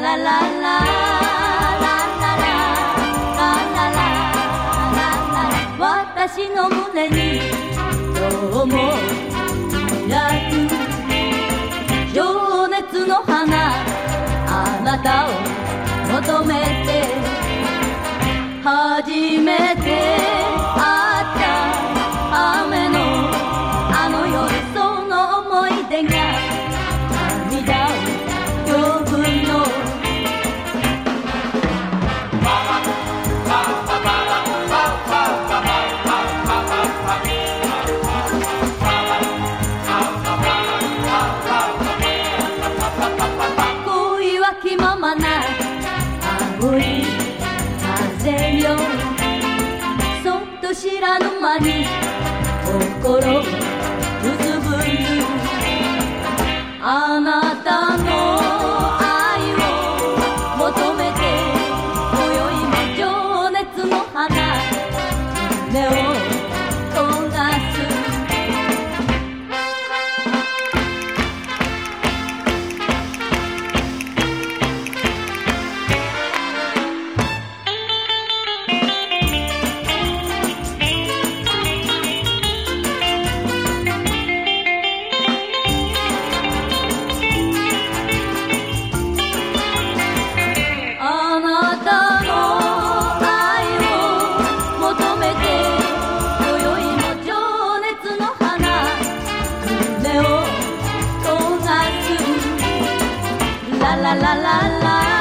ララララララ私の胸に今日も開く情熱の花あなたを求めて初めて会った雨のあの夜その思い出が涙を呼ぶの恋は気ままな青い風よそっと知らぬ間に心うつぶるあなたの愛を求めて今宵も情熱の花夢を焦がすla la la la